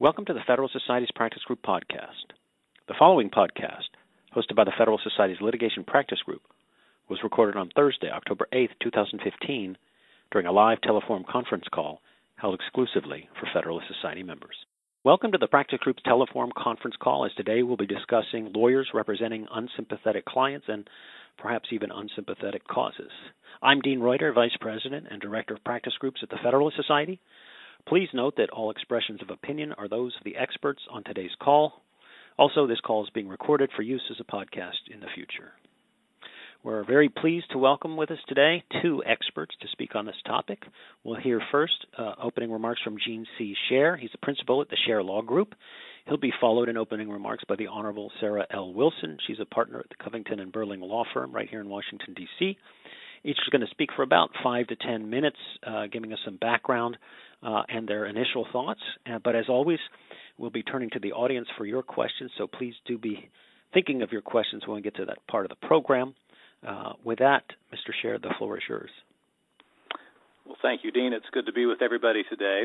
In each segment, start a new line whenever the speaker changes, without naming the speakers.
Welcome to the Federal Society's Practice Group podcast. The following podcast, hosted by the Federal Society's Litigation Practice Group, was recorded on Thursday, October 8, 2015, during a live telephone conference call held exclusively for Federalist Society members. Welcome to the Practice Group's telephone conference call, as today we'll be discussing lawyers representing unsympathetic clients and perhaps even unsympathetic causes. I'm Dean Reuter, Vice President and Director of Practice Groups at the Federalist Society. Please note that all expressions of opinion are those of the experts on today's call. Also, this call is being recorded for use as a podcast in the future. We're very pleased to welcome with us today two experts to speak on this topic. We'll hear first opening remarks from Gene C. Scher. He's the principal at the Scher Law Group. He'll be followed in opening remarks by the Honorable Sarah L. Wilson. She's a partner at the Covington & Burling Law Firm right here in Washington, D.C. Each is going to speak for about 5 to 10 minutes, giving us some background and their initial thoughts. But as always, we'll be turning to the audience for your questions, so please do be thinking of your questions when we get to that part of the program. With that, Mr. Scher, the floor is yours.
Well, thank you, Dean. It's good to be with everybody today.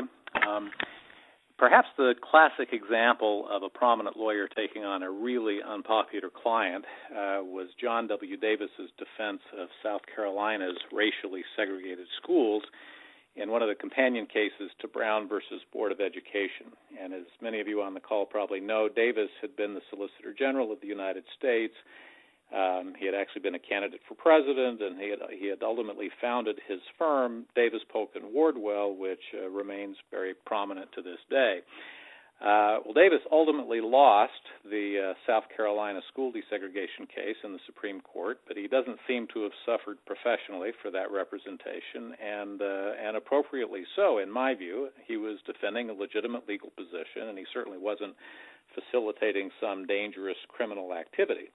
Perhaps the classic example of a prominent lawyer taking on a really unpopular client was John W. Davis's defense of South Carolina's racially segregated schools in one of the companion cases to Brown versus Board of Education. And as many of you on the call probably know, Davis had been the Solicitor General of the United States. He had actually been a candidate for president, and he had ultimately founded his firm, Davis, Polk & Wardwell, which remains very prominent to this day. Well, Davis ultimately lost the South Carolina school desegregation case in the Supreme Court, but he doesn't seem to have suffered professionally for that representation, and appropriately so, in my view. He was defending a legitimate legal position, and he certainly wasn't facilitating some dangerous criminal activity.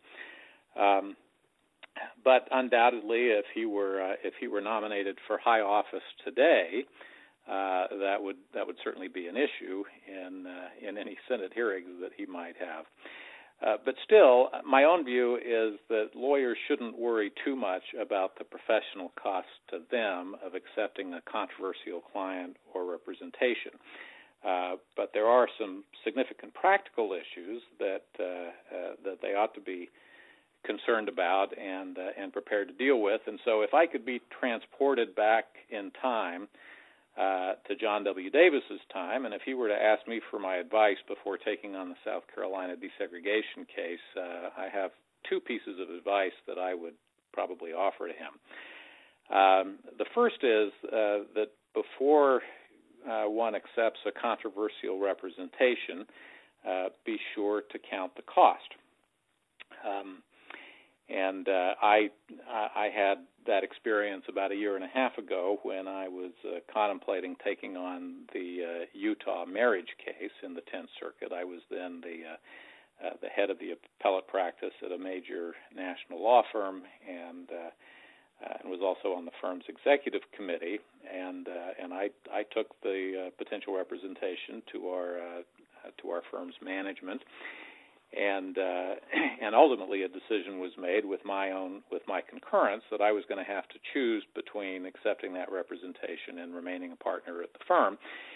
But undoubtedly, if he were nominated for high office today, that would certainly be an issue in any Senate hearings that he might have. But still, my own view is that lawyers shouldn't worry too much about the professional cost to them of accepting a controversial client or representation. But there are some significant practical issues that they ought to be concerned about and prepared to deal with. And so if I could be transported back in time to John W. Davis's time, and if he were to ask me for my advice before taking on the South Carolina desegregation case, I have two pieces of advice that I would probably offer to him. The first is that before one accepts a controversial representation, be sure to count the cost. And I had that experience about a year and a half ago when I was contemplating taking on the Utah marriage case in the 10th Circuit. I was then the head of the appellate practice at a major national law firm, and was also on the firm's executive committee. And I took the potential representation to our firm's management. And ultimately a decision was made with my concurrence that I was going to have to choose between accepting that representation and remaining a partner at the firm.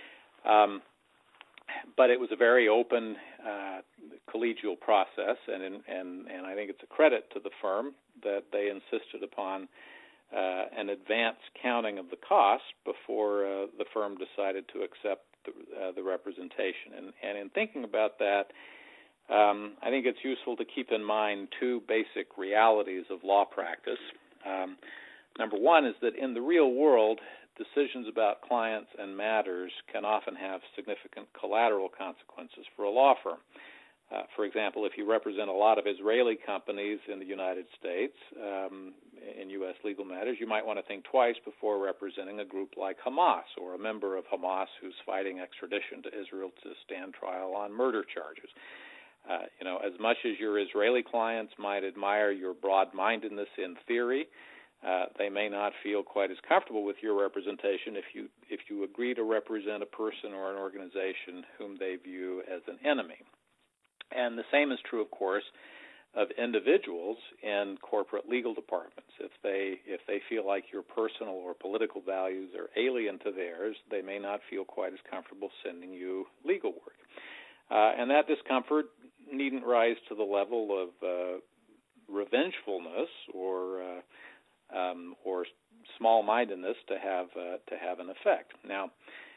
But it was a very open, collegial process, and I think it's a credit to the firm that they insisted upon an advance counting of the cost before the firm decided to accept the representation. And in thinking about that, I think it's useful to keep in mind two basic realities of law practice. Number one is that in the real world, decisions about clients and matters can often have significant collateral consequences for a law firm. For example, if you represent a lot of Israeli companies in the United States in U.S. legal matters, you might want to think twice before representing a group like Hamas or a member of Hamas who's fighting extradition to Israel to stand trial on murder charges. As much as your Israeli clients might admire your broad-mindedness in theory, they may not feel quite as comfortable with your representation if you agree to represent a person or an organization whom they view as an enemy. And the same is true, of course, of individuals in corporate legal departments. If they feel like your personal or political values are alien to theirs, they may not feel quite as comfortable sending you legal work. and that discomfort needn't rise to the level of revengefulness or small-mindedness to have an effect. Now,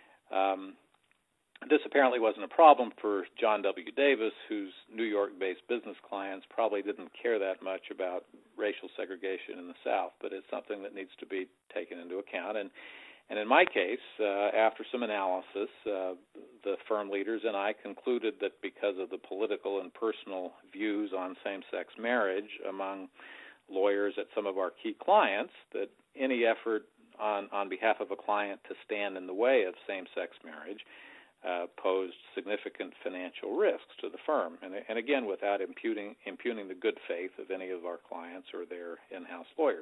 this apparently wasn't a problem for John W. Davis, whose New York-based business clients probably didn't care that much about racial segregation in the South, but it's something that needs to be taken into account. And in my case, after some analysis, the firm leaders and I concluded that because of the political and personal views on same-sex marriage among lawyers at some of our key clients, that any effort on behalf of a client to stand in the way of same-sex marriage posed significant financial risks to the firm, and again, without impugning the good faith of any of our clients or their in-house lawyers.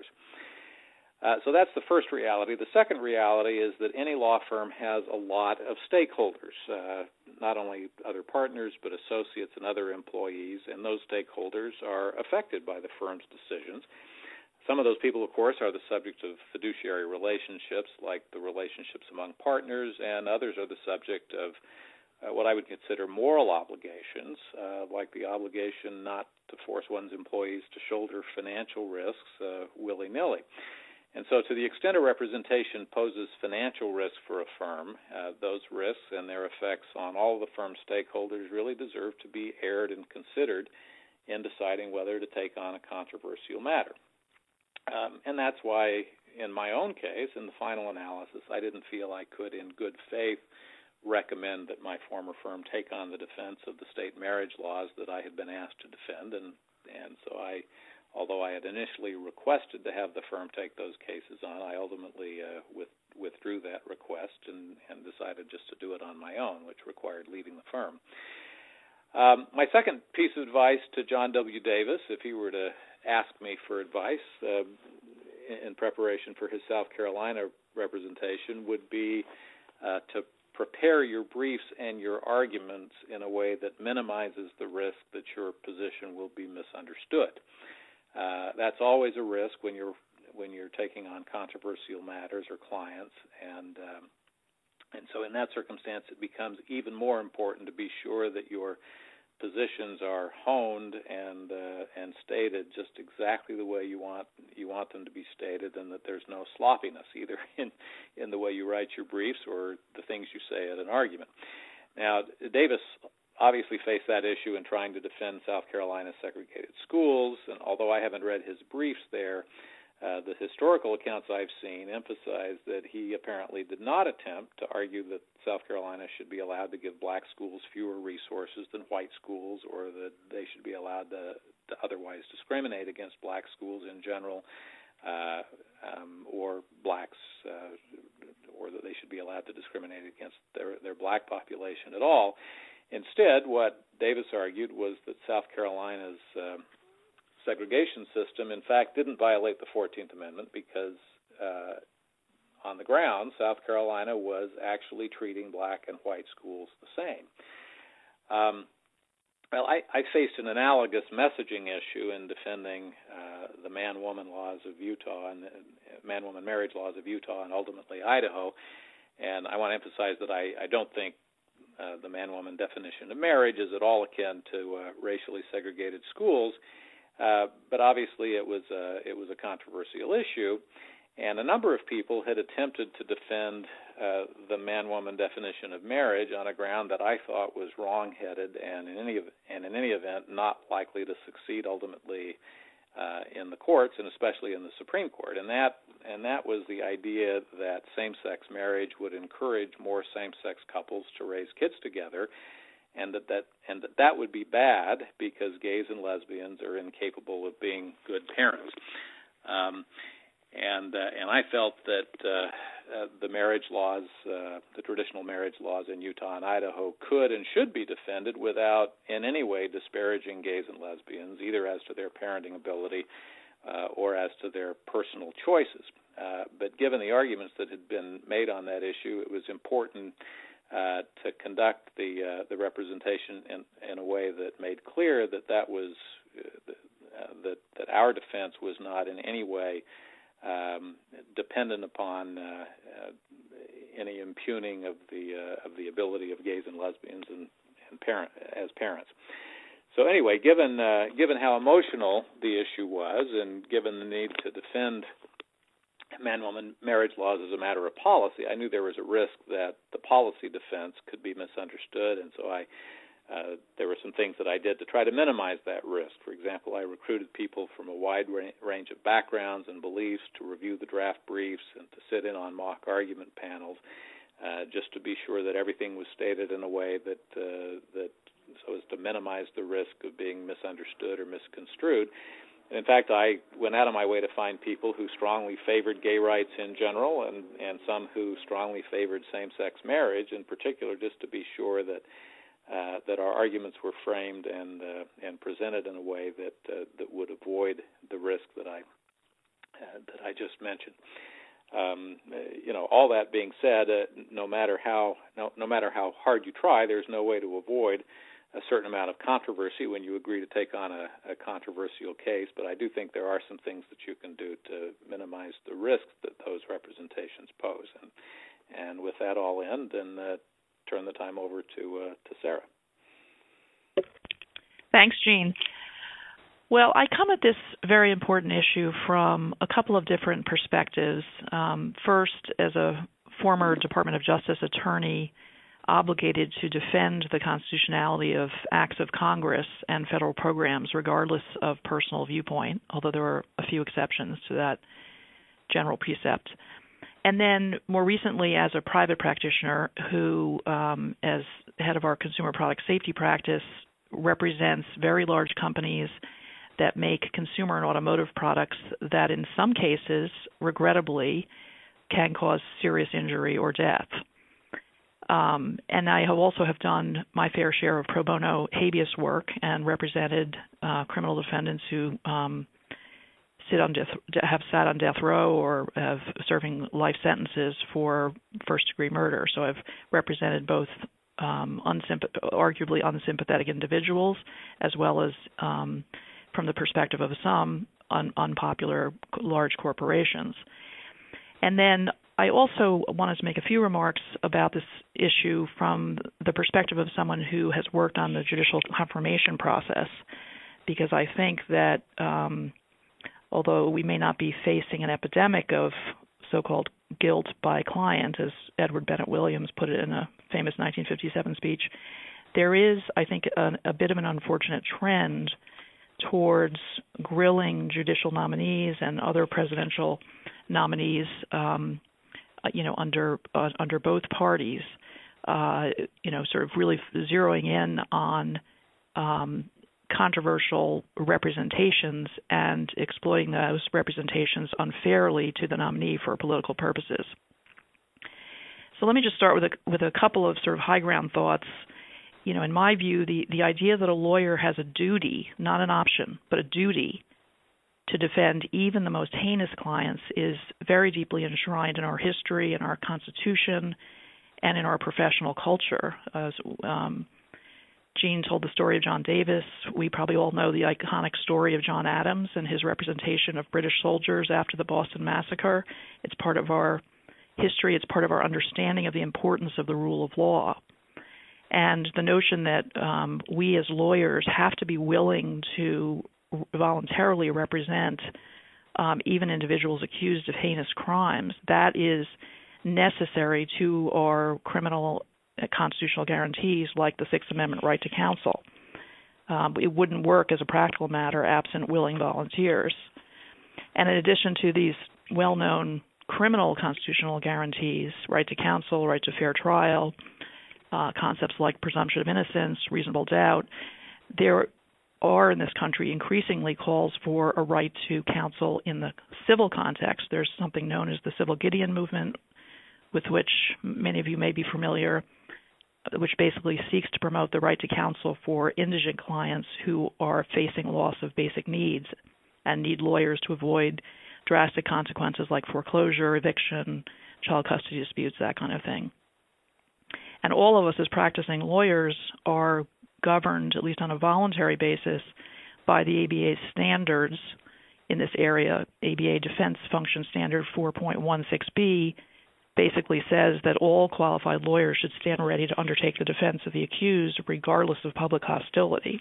So that's the first reality. The second reality is that any law firm has a lot of stakeholders, not only other partners, but associates and other employees, and those stakeholders are affected by the firm's decisions. Some of those people, of course, are the subject of fiduciary relationships, like the relationships among partners, and others are the subject of what I would consider moral obligations, like the obligation not to force one's employees to shoulder financial risks willy-nilly. And so to the extent a representation poses financial risk for a firm, those risks and their effects on all the firm's stakeholders really deserve to be aired and considered in deciding whether to take on a controversial matter. And that's why, in my own case, in the final analysis, I didn't feel I could, in good faith, recommend that my former firm take on the defense of the state marriage laws that I had been asked to defend. And so although I had initially requested to have the firm take those cases on, I ultimately withdrew that request and decided just to do it on my own, which required leaving the firm. My second piece of advice to John W. Davis, if he were to ask me for advice in preparation for his South Carolina representation, would be to prepare your briefs and your arguments in a way that minimizes the risk that your position will be misunderstood. That's always a risk when you're taking on controversial matters or clients, and so in that circumstance, it becomes even more important to be sure that your positions are honed and stated just exactly the way you want them to be stated, and that there's no sloppiness either in the way you write your briefs or the things you say at an argument. Now, Davis obviously faced that issue in trying to defend South Carolina's segregated schools, and although I haven't read his briefs there, the historical accounts I've seen emphasize that he apparently did not attempt to argue that South Carolina should be allowed to give black schools fewer resources than white schools, or that they should be allowed to otherwise discriminate against black schools in general, or blacks, or that they should be allowed to discriminate against their black population at all. Instead, what Davis argued was that South Carolina's segregation system, in fact, didn't violate the 14th Amendment because on the ground, South Carolina was actually treating black and white schools the same. Well, I faced an analogous messaging issue in defending the man-woman laws of Utah and the man-woman marriage laws of Utah and ultimately Idaho, and I want to emphasize that I don't think the man-woman definition of marriage is at all akin to racially segregated schools. But obviously it was a controversial issue, and a number of people had attempted to defend the man-woman definition of marriage on a ground that I thought was wrong-headed and in any event not likely to succeed ultimately in the courts, and especially in the Supreme Court. And that was the idea that same-sex marriage would encourage more same-sex couples to raise kids together, and that would be bad because gays and lesbians are incapable of being good parents. And I felt that the marriage laws, the traditional marriage laws in Utah and Idaho could and should be defended without in any way disparaging gays and lesbians, either as to their parenting ability or as to their personal choices. But given the arguments that had been made on that issue, it was important to conduct the representation in a way that made clear that that was that our defense was not in any way dependent upon any impugning of the ability of gays and lesbians as parents. So anyway, given how emotional the issue was, and given the need to defend man-woman marriage laws as a matter of policy, I knew there was a risk that the policy defense could be misunderstood, and so there were some things that I did to try to minimize that risk. For example, I recruited people from a wide range of backgrounds and beliefs to review the draft briefs and to sit in on mock argument panels, just to be sure that everything was stated in a way that so as to minimize the risk of being misunderstood or misconstrued. In fact, I went out of my way to find people who strongly favored gay rights in general, and some who strongly favored same-sex marriage in particular, just to be sure that our arguments were framed and presented in a way that would avoid the risk that I just mentioned. All that being said, no matter how hard you try, there's no way to avoid a certain amount of controversy when you agree to take on a controversial case. But I do think there are some things that you can do to minimize the risks that those representations pose. And with that all in, then turn the time over to Sarah.
Thanks, Gene. Well, I come at this very important issue from a couple of different perspectives. First, as a former Department of Justice attorney obligated to defend the constitutionality of acts of Congress and federal programs regardless of personal viewpoint, although there are a few exceptions to that general precept. And then more recently as a private practitioner who, as head of our consumer product safety practice, represents very large companies that make consumer and automotive products that in some cases, regrettably, can cause serious injury or death. And I have done my fair share of pro bono habeas work and represented criminal defendants who have sat on death row or have serving life sentences for first-degree murder. So I've represented both arguably unsympathetic individuals as well as from the perspective of some unpopular large corporations. And then I also wanted to make a few remarks about this issue from the perspective of someone who has worked on the judicial confirmation process, because I think that although we may not be facing an epidemic of so-called guilt by client, as Edward Bennett Williams put it in a famous 1957 speech, there is, I think, a bit of an unfortunate trend towards grilling judicial nominees and other presidential nominees under both parties, sort of really zeroing in on controversial representations and exploiting those representations unfairly to the nominee for political purposes. So let me just start with a couple of sort of high ground thoughts. In my view, the idea that a lawyer has a duty, not an option, but a duty to defend even the most heinous clients is very deeply enshrined in our history, in our Constitution, and in our professional culture. As Gene told the story of John Davis, we probably all know the iconic story of John Adams and his representation of British soldiers after the Boston Massacre. It's part of our history. It's part of our understanding of the importance of the rule of law. And the notion that we as lawyers have to be willing to voluntarily represent even individuals accused of heinous crimes, that is necessary to our criminal constitutional guarantees like the Sixth Amendment right to counsel. It wouldn't work as a practical matter absent willing volunteers. And in addition to these well-known criminal constitutional guarantees, right to counsel, right to fair trial, concepts like presumption of innocence, reasonable doubt, there are in this country increasingly calls for a right to counsel in the civil context. There's something known as the Civil Gideon movement, with which many of you may be familiar, which basically seeks to promote the right to counsel for indigent clients who are facing loss of basic needs and need lawyers to avoid drastic consequences like foreclosure, eviction, child custody disputes, that kind of thing. And all of us as practicing lawyers are governed, at least on a voluntary basis, by the ABA's standards in this area. ABA Defense Function Standard 4.16b basically says that all qualified lawyers should stand ready to undertake the defense of the accused regardless of public hostility.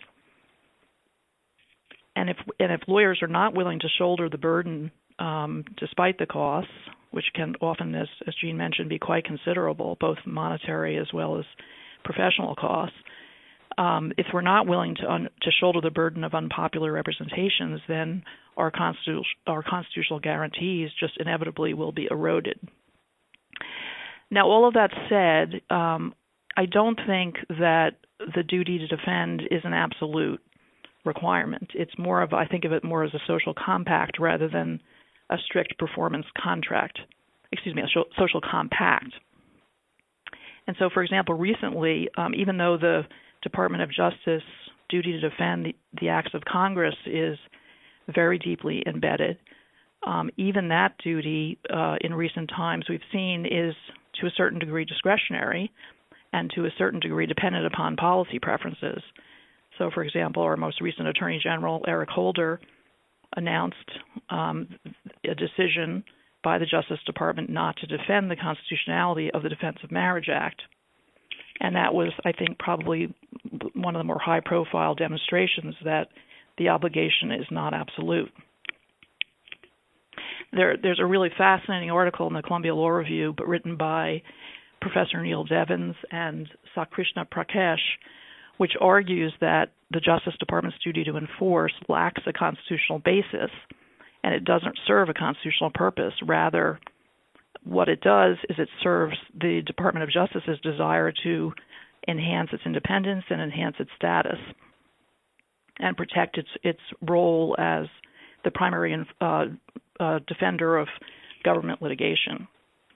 And if lawyers are not willing to shoulder the burden despite the costs, which can often, as Jean mentioned, be quite considerable, both monetary as well as professional costs, if we're not willing to shoulder the burden of unpopular representations, then our constitutional guarantees just inevitably will be eroded. Now, all of that said, I don't think that the duty to defend is an absolute requirement. It's more of, I think of it more as a social compact rather than a strict performance contract. A social compact. And so, for example, recently, even though the Department of Justice duty to defend the acts of Congress is very deeply embedded, even that duty in recent times we've seen is to a certain degree discretionary and to a certain degree dependent upon policy preferences. So, for example, our most recent Attorney General, Eric Holder, announced a decision by the Justice Department not to defend the constitutionality of the Defense of Marriage Act. And that was, I think, probably one of the more high-profile demonstrations that the obligation is not absolute. There's a really fascinating article in the Columbia Law Review, but written by Professor Neil Devins and Sakrishna Prakash, which argues that the Justice Department's duty to enforce lacks a constitutional basis, and it doesn't serve a constitutional purpose. Rather, what it does is it serves the Department of Justice's desire to enhance its independence and enhance its status and protect its role as the primary defender of government litigation.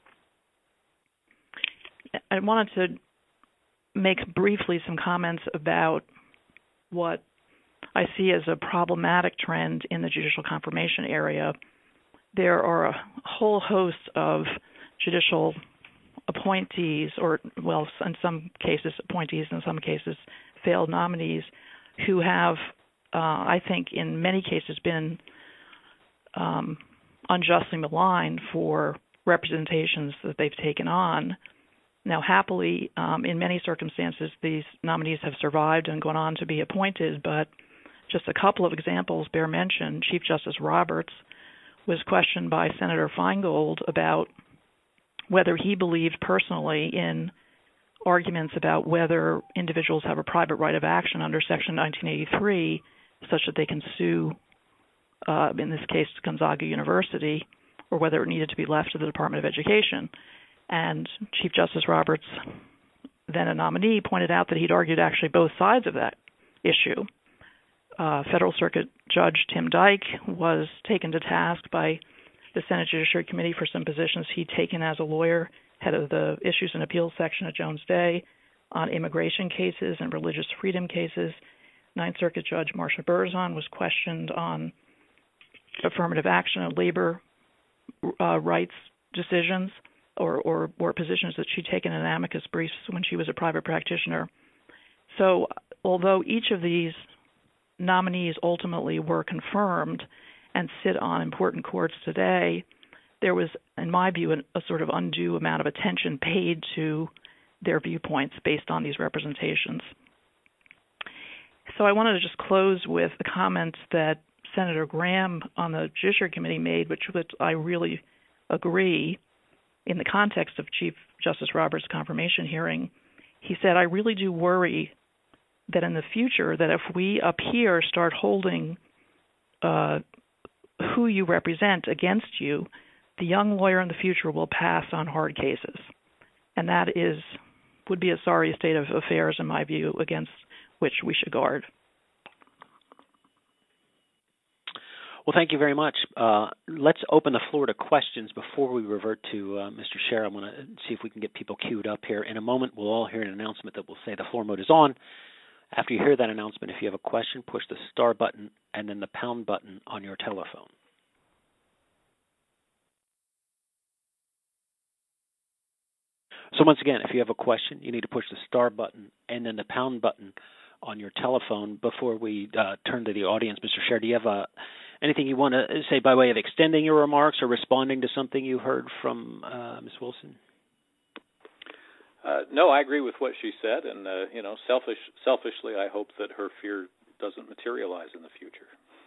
I wanted to make briefly some comments about what I see as a problematic trend in the judicial confirmation area. There are a whole host of judicial appointees, or, well, in some cases appointees, in some cases failed nominees, who have, I think, in many cases been unjustly maligned for representations that they've taken on. Now, happily, in many circumstances, these nominees have survived and gone on to be appointed, but just a couple of examples bear mention. Chief Justice Roberts was questioned by Senator Feingold about whether he believed personally in arguments about whether individuals have a private right of action under Section 1983 such that they can sue, in this case, Gonzaga University, or whether it needed to be left to the Department of Education. And Chief Justice Roberts, then a nominee, pointed out that he'd argued actually both sides of that issue. Federal Circuit Judge Tim Dyke was taken to task by the Senate Judiciary Committee for some positions he'd taken as a lawyer, head of the Issues and Appeals section at Jones Day, on immigration cases and religious freedom cases. Ninth Circuit Judge Marcia Berzon was questioned on affirmative action and labor rights decisions or positions that she'd taken in amicus briefs when she was a private practitioner. So although each of these nominees ultimately were confirmed and sit on important courts today, there was, in my view, a sort of undue amount of attention paid to their viewpoints based on these representations. So I wanted to just close with a comment that Senator Graham on the Judiciary Committee made, which I really agree. In the context of Chief Justice Roberts' confirmation hearing, he said, I really do worry that in the future, that if we up here start holding who you represent against you, the young lawyer in the future will pass on hard cases. And that would be a sorry state of affairs, in my view, against which we should guard.
Well, thank you very much. Let's open the floor to questions before we revert to Mr. Scher. I want to see if we can get people queued up here. In a moment, we'll all hear an announcement that will say the floor mode is on. After you hear that announcement, if you have a question, push the star button and then the pound button on your telephone. So once again, if you have a question, you need to push the star button and then the pound button on your telephone. Before we turn to the audience, Mr. Scher, do you have anything you want to say by way of extending your remarks or responding to something you heard from Ms. Wilson?
No, I agree with what she said, and selfishly, I hope that her fear doesn't materialize in the future.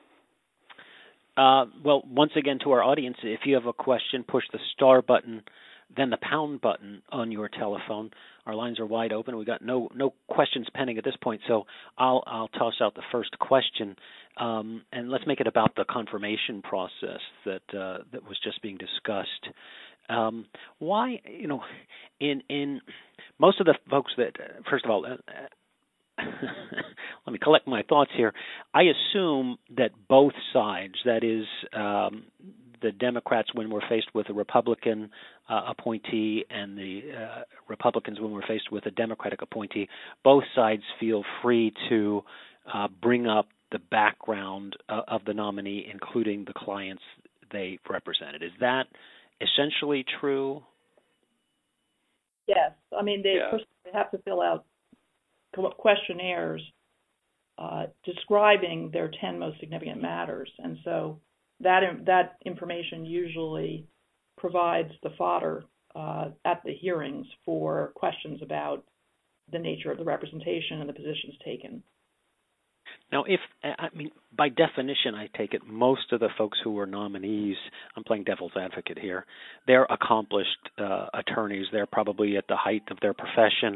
Well, once again, to our audience, if you have a question, push the star button, then the pound button on your telephone. Our lines are wide open. We got no questions pending at this point, so I'll toss out the first question, and let's make it about the confirmation process that was just being discussed. Why, in most of the folks that, first of all, let me collect my thoughts here. I assume that both sides, that is, the Democrats when we're faced with a Republican appointee and the Republicans when we're faced with a Democratic appointee, both sides feel free to bring up the background of the nominee, including the clients they represented. Is that essentially true?
Yes. I mean, they have to fill out questionnaires describing their 10 most significant matters, and so that information usually provides the fodder at the hearings for questions about the nature of the representation and the positions taken.
Now, by definition, I take it most of the folks who were nominees, I'm playing devil's advocate here, they're accomplished attorneys. They're probably at the height of their profession.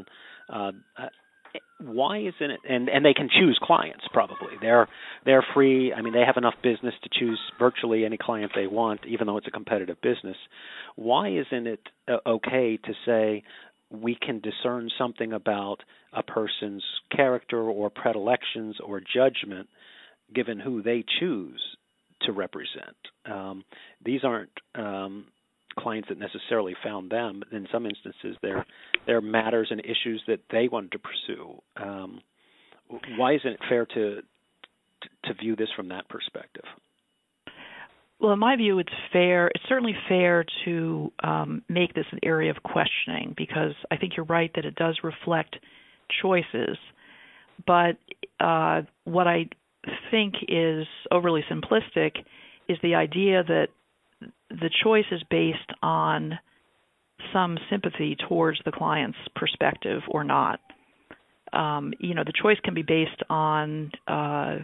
Why isn't it? And they can choose clients. Probably they're free. I mean, they have enough business to choose virtually any client they want, even though it's a competitive business. Why isn't it okay to say we can discern something about a person's character or predilections or judgment given who they choose to represent? These aren't clients that necessarily found them. In some instances, they're matters and issues that they wanted to pursue. Why isn't it fair to view this from that perspective?
Well, in my view, it's fair. It's certainly fair to make this an area of questioning, because I think you're right that it does reflect choices. But what I think is overly simplistic is the idea that the choice is based on some sympathy towards the client's perspective or not. The choice can be based on the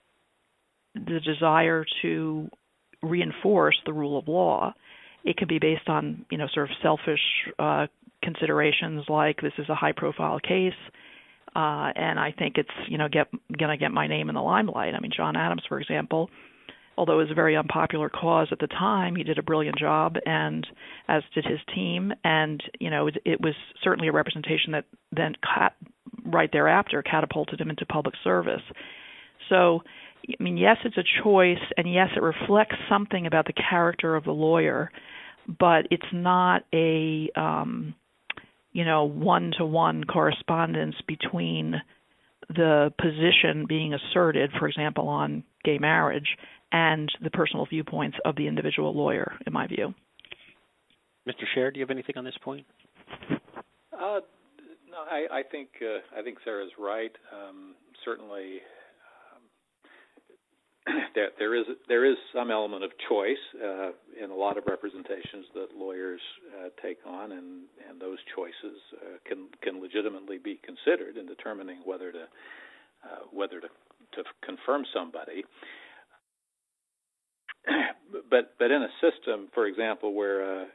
desire to reinforce the rule of law. It can be based on, sort of selfish considerations like this is a high-profile case, and I think it's, going to get my name in the limelight. I mean, John Adams, for example, although it was a very unpopular cause at the time, he did a brilliant job, and as did his team. And, it was certainly a representation that then right thereafter catapulted him into public service. So, I mean, yes, it's a choice, and yes, it reflects something about the character of the lawyer, but it's not a, one-to-one correspondence between the position being asserted, for example, on gay marriage, and the personal viewpoints of the individual lawyer, in my view.
Mr. Scher, do you have anything on this point?
No, I think Sarah's right. Certainly, there is some element of choice in a lot of representations that lawyers take on, and those choices can legitimately be considered in determining whether to confirm somebody. But in a system, for example, where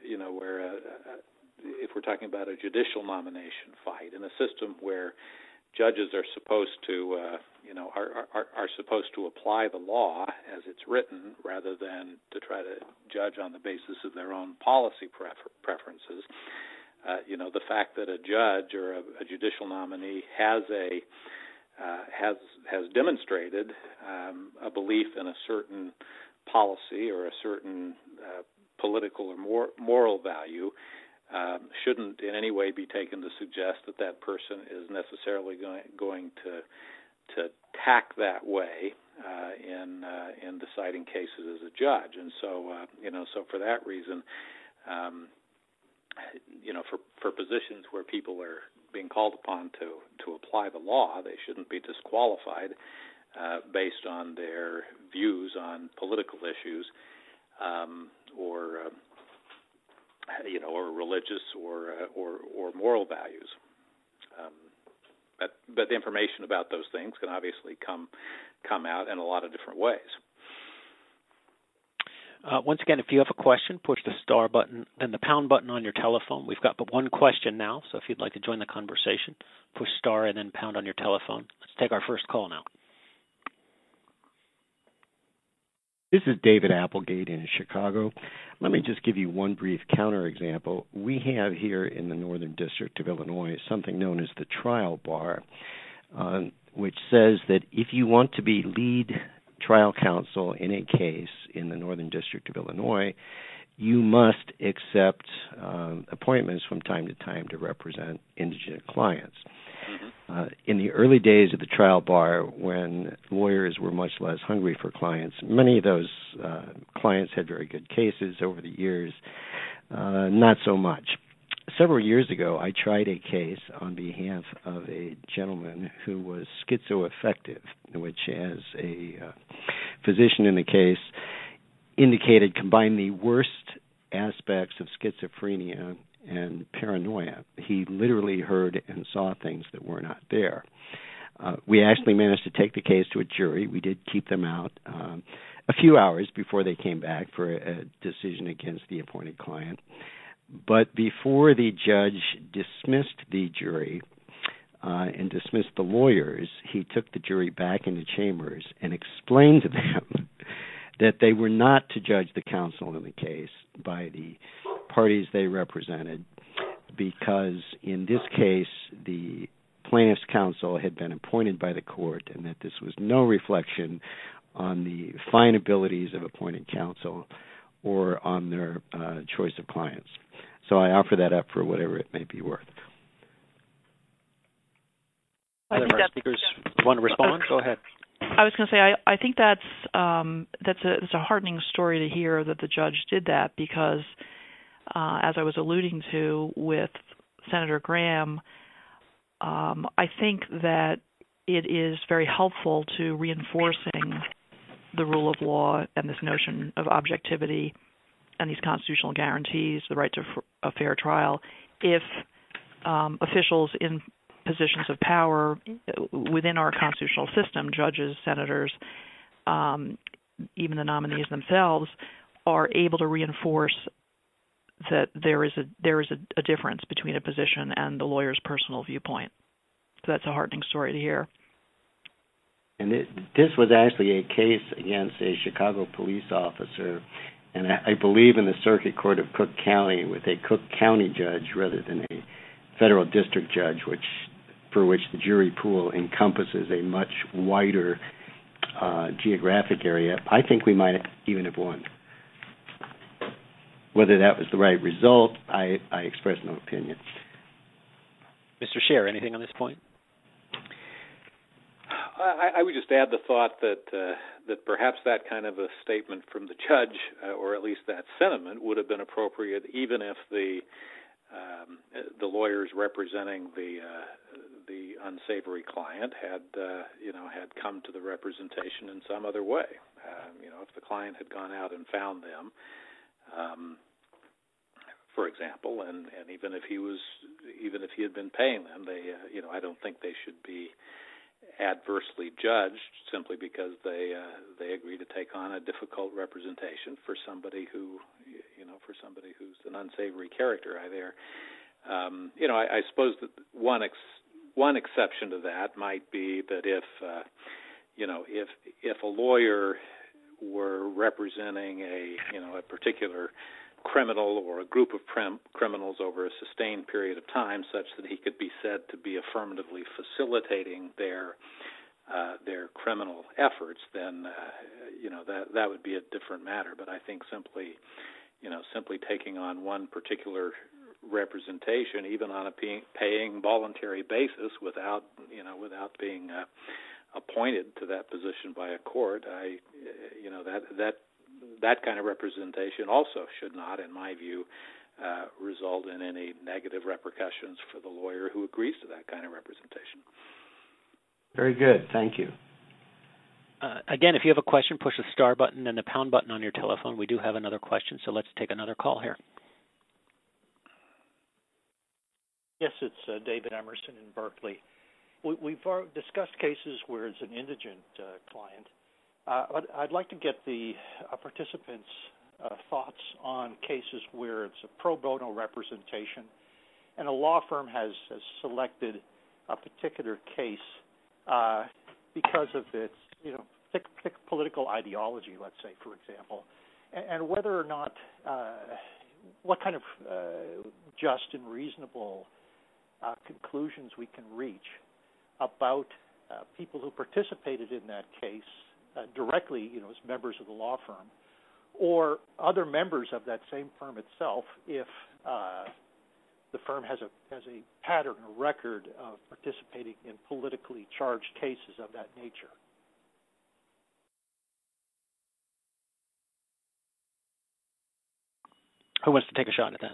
if we're talking about a judicial nomination fight, in a system where judges are supposed to are supposed to apply the law as it's written rather than to try to judge on the basis of their own policy preferences. The fact that a judge or a judicial nominee has demonstrated a belief in a certain policy or a certain political or moral value shouldn't in any way be taken to suggest that person is necessarily going to tack that way in deciding cases as a judge. And so so for that reason, for positions where people are being called upon to apply the law, they shouldn't be disqualified based on their views on political issues or or religious or moral values. But the information about those things can obviously come out in a lot of different ways.
Once again, if you have a question, push the star button, then the pound button on your telephone. We've got but one question now, so if you'd like to join the conversation, push star and then pound on your telephone. Let's take our first call now.
This is David Applegate in Chicago. Let me just give you one brief counterexample. We have here in the Northern District of Illinois something known as the trial bar, which says that if you want to be lead trial counsel in a case in the Northern District of Illinois, you must accept appointments from time to time to represent indigent clients. In the early days of the trial bar, when lawyers were much less hungry for clients, many of those clients had very good cases. Over the years, not so much. Several years ago, I tried a case on behalf of a gentleman who was schizoaffective, which, as a physician in the case indicated, combined the worst aspects of schizophrenia and paranoia. He literally heard and saw things that were not there. We actually managed to take the case to a jury. We did keep them out a few hours before they came back for a decision against the appointed client. But before the judge dismissed the jury and dismissed the lawyers, he took the jury back into chambers and explained to them that they were not to judge the counsel in the case by the parties they represented, because in this case the plaintiff's counsel had been appointed by the court, and that this was no reflection on the fine abilities of appointed counsel or on their choice of clients. So I offer that up for whatever it may be worth.
Other of our speakers want to respond? Go ahead.
I was going to say I think that's a heartening story to hear that the judge did that, because as I was alluding to with Senator Graham, I think that it is very helpful to reinforcing the rule of law and this notion of objectivity and these constitutional guarantees, the right to a fair trial, if officials in positions of power within our constitutional system, judges, senators, even the nominees themselves, are able to reinforce that there is a difference between a position and the lawyer's personal viewpoint. So that's a heartening story to hear.
And this was actually a case against a Chicago police officer, and I believe in the Circuit Court of Cook County, with a Cook County judge rather than a federal district judge, for which the jury pool encompasses a much wider geographic area. I think we might even have won. Whether that was the right result, I express no opinion.
Mr. Scher, anything on this point?
I would just add the thought that perhaps that kind of a statement from the judge, or at least that sentiment, would have been appropriate even if the lawyers representing the unsavory client had come to the representation in some other way. If the client had gone out and found them, for example, and even if he had been paying them, I don't think they should be adversely judged simply because they agree to take on a difficult representation for somebody who's an unsavory character. I suppose that one exception to that might be that if a lawyer were representing a particular criminal or a group of criminals over a sustained period of time, such that he could be said to be affirmatively facilitating their criminal efforts, then that would be a different matter. But I think simply taking on one particular representation, even on a paying voluntary basis, without being appointed to that position by a court, that kind of representation also should not, in my view, result in any negative repercussions for the lawyer who agrees to that kind of representation.
Very good. Thank you.
Again, if you have a question, push the star button and the pound button on your telephone. We do have another question, so let's take another call here.
Yes, it's David Emerson in Berkeley. We've discussed cases where it's an indigent client. I'd like to get the participants' thoughts on cases where it's a pro bono representation and a law firm has selected a particular case because of its, thick political ideology, let's say, for example, and whether or not what kind of just and reasonable conclusions we can reach about people who participated in that case directly, as members of the law firm, or other members of that same firm itself, if the firm has a pattern, a record of participating in politically charged cases of that nature.
Who wants to take a shot at that?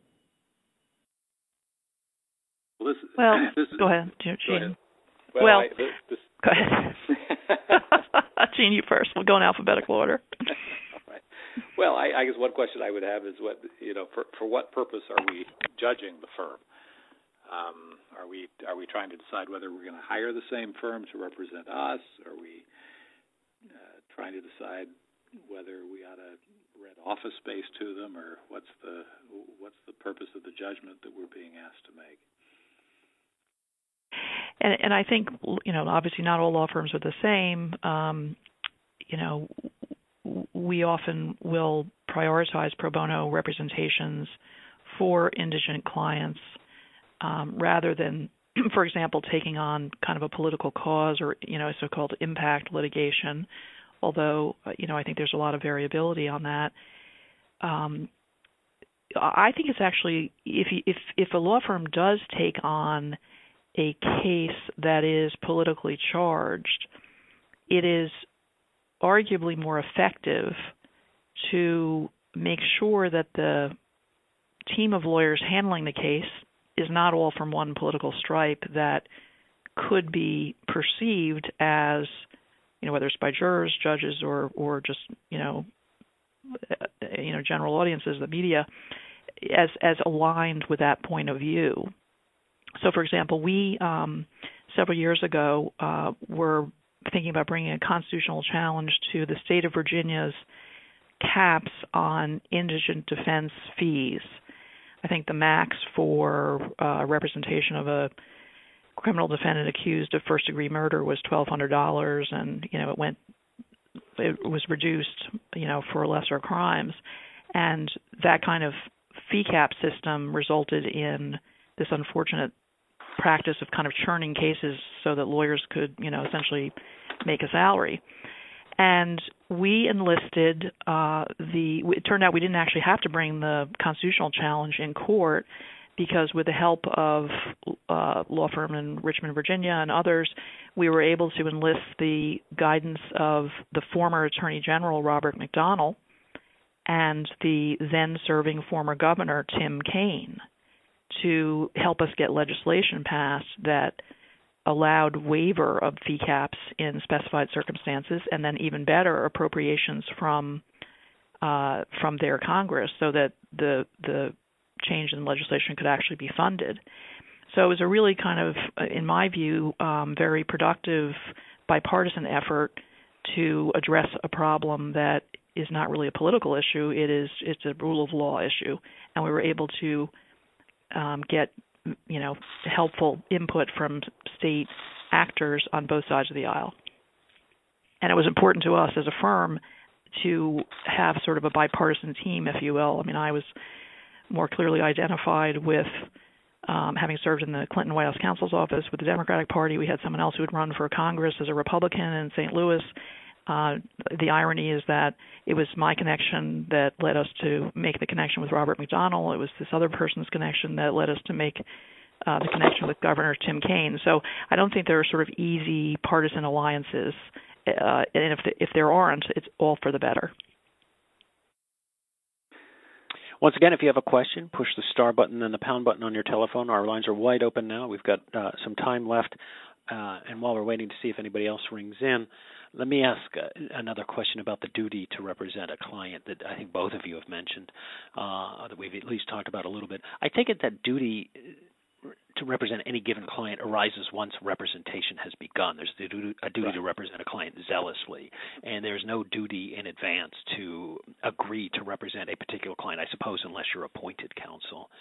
Go ahead, Gene.
Well,
go ahead. Gene, you first. We'll go in alphabetical order.
All right. Well, I guess one question I would have is for what purpose are we judging the firm? Are we trying to decide whether we're going to hire the same firm to represent us? Are we trying to decide whether we ought to rent office space to them, or what's the purpose of the judgment that we're being asked to make?
And I think, obviously not all law firms are the same. We often will prioritize pro bono representations for indigent clients rather than, for example, taking on kind of a political cause or, a so-called impact litigation, although, I think there's a lot of variability on that. I think it's actually, if a law firm does take on a case that is politically charged, it is arguably more effective to make sure that the team of lawyers handling the case is not all from one political stripe that could be perceived as, whether it's by jurors, judges, or just, general audiences, the media, as aligned with that point of view. So, for example, we several years ago were thinking about bringing a constitutional challenge to the state of Virginia's caps on indigent defense fees. I think the max for representation of a criminal defendant accused of first-degree murder was $1,200, and it was reduced, for lesser crimes, and that kind of fee cap system resulted in this unfortunate practice of kind of churning cases so that lawyers could, essentially make a salary. And we enlisted it turned out we didn't actually have to bring the constitutional challenge in court because with the help of law firm in Richmond, Virginia and others, we were able to enlist the guidance of the former Attorney General, Robert McDonnell, and the then-serving former governor, Tim Kaine, to help us get legislation passed that allowed waiver of fee caps in specified circumstances, and then even better, appropriations from their Congress so that the change in legislation could actually be funded. So it was a really kind of, in my view, very productive bipartisan effort to address a problem that is not really a political issue. It's a rule of law issue, and we were able to get helpful input from state actors on both sides of the aisle. And it was important to us as a firm to have sort of a bipartisan team, if you will. I mean, I was more clearly identified with having served in the Clinton White House counsel's office with the Democratic Party. We had someone else who had run for Congress as a Republican in St. Louis. The irony is that it was my connection that led us to make the connection with Robert McDonnell. It was this other person's connection that led us to make the connection with Governor Tim Kaine. So I don't think there are sort of easy partisan alliances. And if there aren't, it's all for the better.
Once again, if you have a question, push the star button and the pound button on your telephone. Our lines are wide open now. We've got some time left. And while we're waiting to see if anybody else rings in, let me ask another question about the duty to represent a client that I think both of you have mentioned, that we've at least talked about a little bit. I take it that duty to represent any given client arises once representation has begun. There's a duty to represent a client zealously, and there's no duty in advance to agree to represent a particular client, I suppose, unless you're appointed counsel.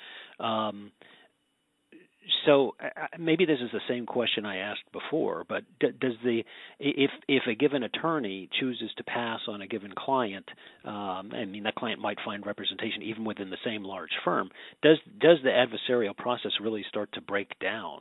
So maybe this is the same question I asked before, but does if a given attorney chooses to pass on a given client, that client might find representation even within the same large firm. Does the adversarial process really start to break down?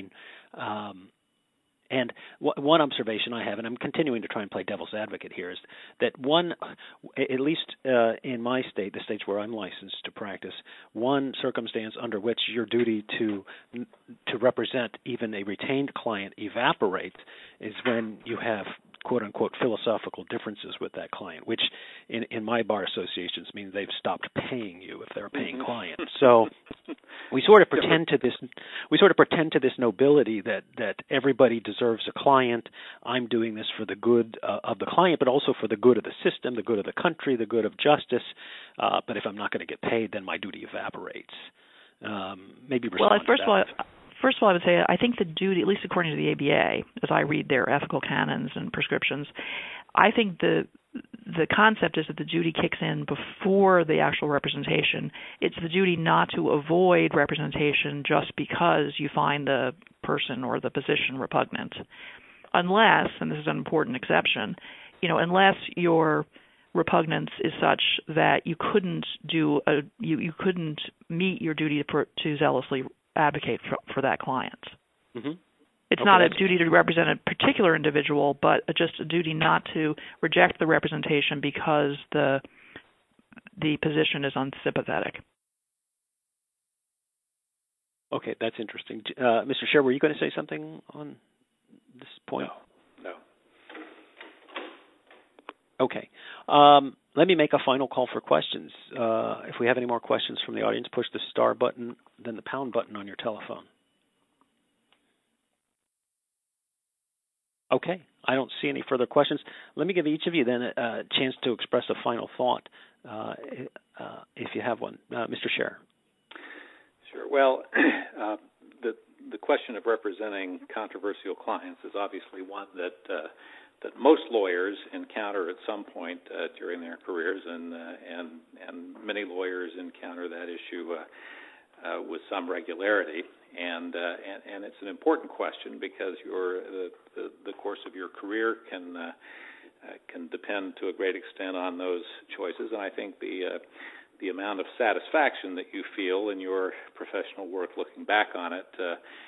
And one observation I have, and I'm continuing to try and play devil's advocate here, is that at least in my state, the states where I'm licensed to practice, one circumstance under which your duty to represent even a retained client evaporates is when you have quote-unquote philosophical differences with that client, which in my bar associations means they've stopped paying you if they're a paying client. So we sort of pretend to this nobility that everybody deserves a client. I'm doing this for the good of the client, but also for the good of the system, the good of the country, the good of justice. But if I'm not going to get paid, then my duty evaporates. Maybe respond to that.
First of all, I would say I think the duty, at least according to the ABA, as I read their ethical canons and prescriptions, I think the concept is that the duty kicks in before the actual representation. It's the duty not to avoid representation just because you find the person or the position repugnant, unless, and this is an important exception, unless your repugnance is such that you couldn't you couldn't meet your duty to zealously advocate for that client. Mm-hmm. It's not a duty to represent a particular individual, but just a duty not to reject the representation because the position is unsympathetic.
Okay, that's interesting. Mr. Scher, were you going to say something on this point?
No.
Okay. Let me make a final call for questions. If we have any more questions from the audience, push the star button, then the pound button on your telephone. Okay. I don't see any further questions. Let me give each of you then a chance to express a final thought, if you have one. Mr. Scher.
Sure. Well, the question of representing controversial clients is obviously one that most lawyers encounter at some point during their careers, and many lawyers encounter that issue with some regularity. And it's an important question because the course of your career can depend to a great extent on those choices. And I think the amount of satisfaction that you feel in your professional work looking back on it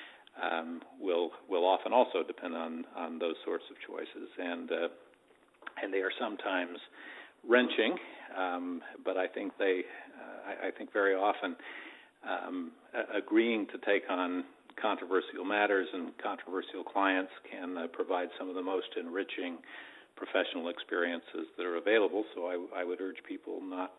will often also depend on those sorts of choices, and they are sometimes wrenching, but I think I think very often agreeing to take on controversial matters and controversial clients can provide some of the most enriching professional experiences that are available. So I would urge people not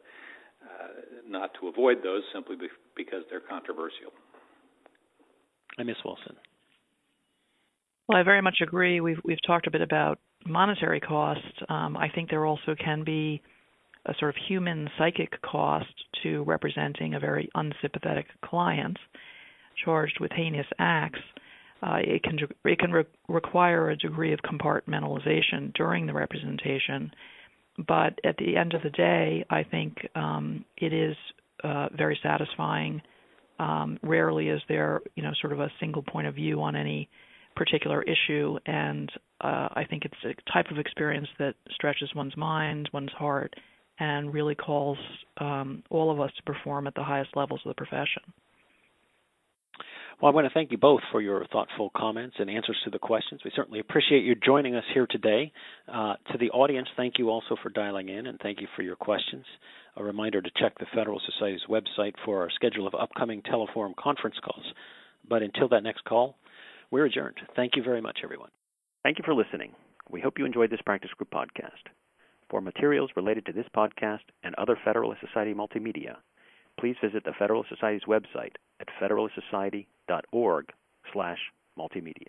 to avoid those simply because they're controversial.
And Ms. Wilson.
Well, I very much agree. We've talked a bit about monetary cost. I think there also can be a sort of human psychic cost to representing a very unsympathetic client charged with heinous acts. It can require a degree of compartmentalization during the representation, but at the end of the day, I think it is very satisfying. Rarely is there, sort of a single point of view on any particular issue, and I think it's a type of experience that stretches one's mind, one's heart, and really calls all of us to perform at the highest levels of the profession.
Well, I want to thank you both for your thoughtful comments and answers to the questions. We certainly appreciate you joining us here today. To the audience, thank you also for dialing in, and thank you for your questions. A reminder to check the Federal Society's website for our schedule of upcoming Teleforum conference calls. But until that next call, we're adjourned. Thank you very much, everyone. Thank you for listening. We hope you enjoyed this Practice Group podcast. For materials related to this podcast and other Federalist Society multimedia, please visit the Federalist Society's website at federalistsociety.org/multimedia.